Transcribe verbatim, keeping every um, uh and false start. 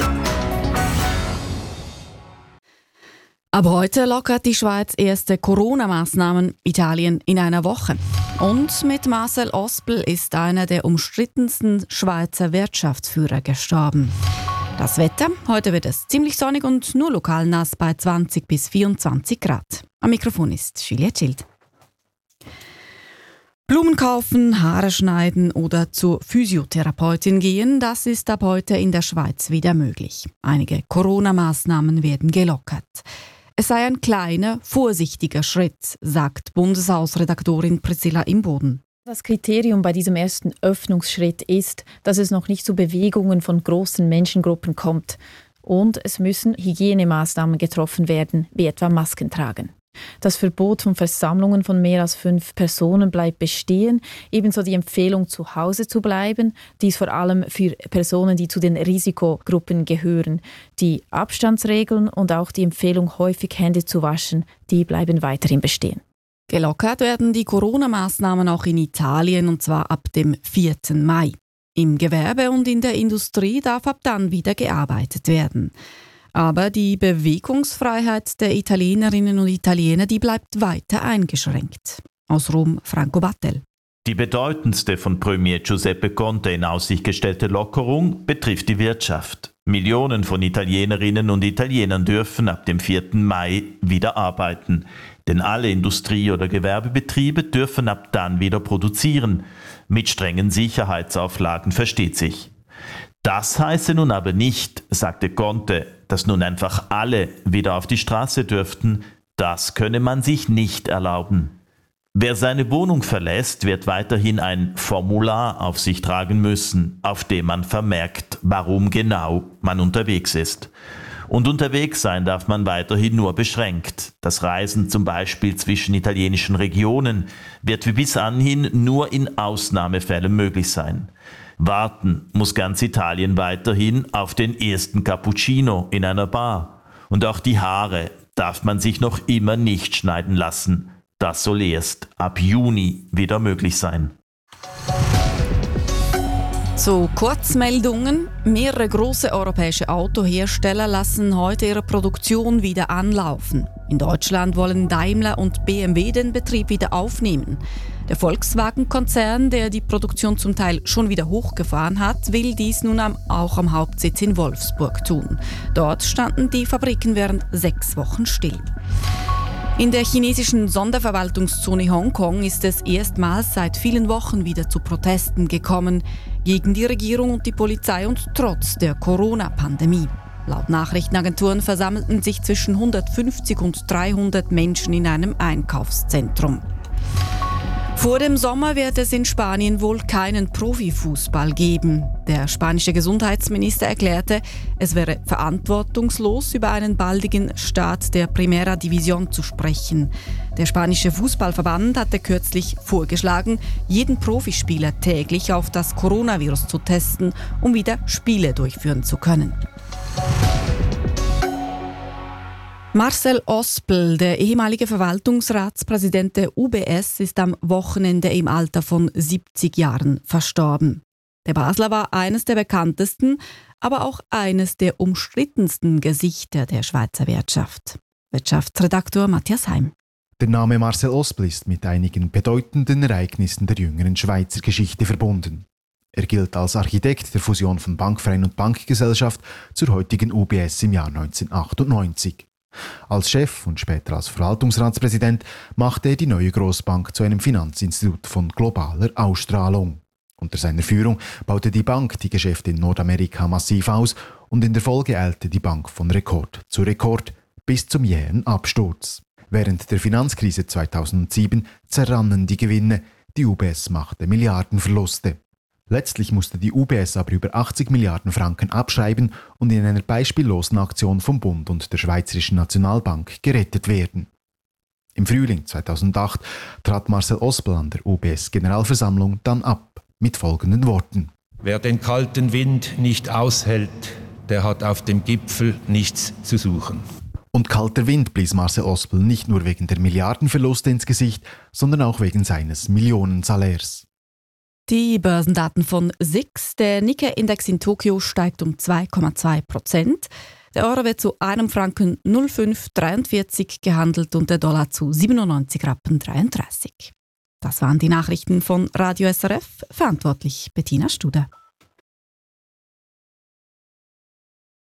Ab heute lockert die Schweiz erste Corona-Maßnahmen, Italien in einer Woche. Und mit Marcel Ospel ist einer der umstrittensten Schweizer Wirtschaftsführer gestorben. Das Wetter, heute wird es ziemlich sonnig und nur lokal nass bei zwanzig bis vierundzwanzig Grad. Am Mikrofon ist Juliette Schild. Blumen kaufen, Haare schneiden oder zur Physiotherapeutin gehen, das ist ab heute in der Schweiz wieder möglich. Einige Corona-Maßnahmen werden gelockert. Es sei ein kleiner, vorsichtiger Schritt, sagt Bundeshausredaktorin Priscilla Imboden. Das Kriterium bei diesem ersten Öffnungsschritt ist, dass es noch nicht zu Bewegungen von großen Menschengruppen kommt. Und es müssen Hygienemaßnahmen getroffen werden, wie etwa Masken tragen. Das Verbot von Versammlungen von mehr als fünf Personen bleibt bestehen, ebenso die Empfehlung, zu Hause zu bleiben, dies vor allem für Personen, die zu den Risikogruppen gehören. Die Abstandsregeln und auch die Empfehlung, häufig Hände zu waschen, die bleiben weiterhin bestehen. Gelockert werden die Corona-Maßnahmen auch in Italien, und zwar ab dem vierten Mai. Im Gewerbe und in der Industrie darf ab dann wieder gearbeitet werden. Aber die Bewegungsfreiheit der Italienerinnen und Italiener, die bleibt weiter eingeschränkt. Aus Rom, Franco Battel. Die bedeutendste von Premier Giuseppe Conte in Aussicht gestellte Lockerung betrifft die Wirtschaft. Millionen von Italienerinnen und Italienern dürfen ab dem vierten Mai wieder arbeiten. Denn alle Industrie- oder Gewerbebetriebe dürfen ab dann wieder produzieren. Mit strengen Sicherheitsauflagen, versteht sich. Das heiße nun aber nicht, sagte Conte, dass nun einfach alle wieder auf die Straße dürften. Das könne man sich nicht erlauben. Wer seine Wohnung verlässt, wird weiterhin ein Formular auf sich tragen müssen, auf dem man vermerkt, warum genau man unterwegs ist. Und unterwegs sein darf man weiterhin nur beschränkt. Das Reisen zum Beispiel zwischen italienischen Regionen wird wie bis anhin nur in Ausnahmefällen möglich sein. Warten muss ganz Italien weiterhin auf den ersten Cappuccino in einer Bar. Und auch die Haare darf man sich noch immer nicht schneiden lassen. Das soll erst ab Juni wieder möglich sein. Zu Kurzmeldungen. Mehrere große europäische Autohersteller lassen heute ihre Produktion wieder anlaufen. In Deutschland wollen Daimler und B M W den Betrieb wieder aufnehmen. Der Volkswagen-Konzern, der die Produktion zum Teil schon wieder hochgefahren hat, will dies nun auch am Hauptsitz in Wolfsburg tun. Dort standen die Fabriken während sechs Wochen still. In der chinesischen Sonderverwaltungszone Hongkong ist es erstmals seit vielen Wochen wieder zu Protesten gekommen gegen die Regierung und die Polizei und trotz der Corona-Pandemie. Laut Nachrichtenagenturen versammelten sich zwischen hundertfünfzig und dreihundert Menschen in einem Einkaufszentrum. Vor dem Sommer wird es in Spanien wohl keinen Profifußball geben. Der spanische Gesundheitsminister erklärte, es wäre verantwortungslos, über einen baldigen Start der Primera División zu sprechen. Der spanische Fußballverband hatte kürzlich vorgeschlagen, jeden Profispieler täglich auf das Coronavirus zu testen, um wieder Spiele durchführen zu können. Marcel Ospel, der ehemalige Verwaltungsratspräsident der U B S, ist am Wochenende im Alter von siebzig Jahren verstorben. Der Basler war eines der bekanntesten, aber auch eines der umstrittensten Gesichter der Schweizer Wirtschaft. Wirtschaftsredaktor Matthias Heim. Der Name Marcel Ospel ist mit einigen bedeutenden Ereignissen der jüngeren Schweizer Geschichte verbunden. Er gilt als Architekt der Fusion von Bankverein und Bankgesellschaft zur heutigen U B S im Jahr neunzehnhundertachtundneunzig. Als Chef und später als Verwaltungsratspräsident machte er die neue Grossbank zu einem Finanzinstitut von globaler Ausstrahlung. Unter seiner Führung baute die Bank die Geschäfte in Nordamerika massiv aus und in der Folge eilte die Bank von Rekord zu Rekord bis zum jähen Absturz. Während der Finanzkrise zweitausendsieben zerrannen die Gewinne, die U B S machte Milliardenverluste. Letztlich musste die U B S aber über achtzig Milliarden Franken abschreiben und in einer beispiellosen Aktion vom Bund und der Schweizerischen Nationalbank gerettet werden. Im Frühling zweitausendacht trat Marcel Ospel an der U B S-Generalversammlung dann ab, mit folgenden Worten. Wer den kalten Wind nicht aushält, der hat auf dem Gipfel nichts zu suchen. Und kalter Wind blies Marcel Ospel nicht nur wegen der Milliardenverluste ins Gesicht, sondern auch wegen seines Millionensalärs. Die Börsendaten von S I X. Der Nikkei-Index in Tokio steigt um zwei Komma zwei Prozent. Der Euro wird zu einem Franken null Komma fünf dreiundvierzig gehandelt und der Dollar zu siebenundneunzig Rappen dreiunddreißig. Das waren die Nachrichten von Radio S R F, verantwortlich Bettina Studer.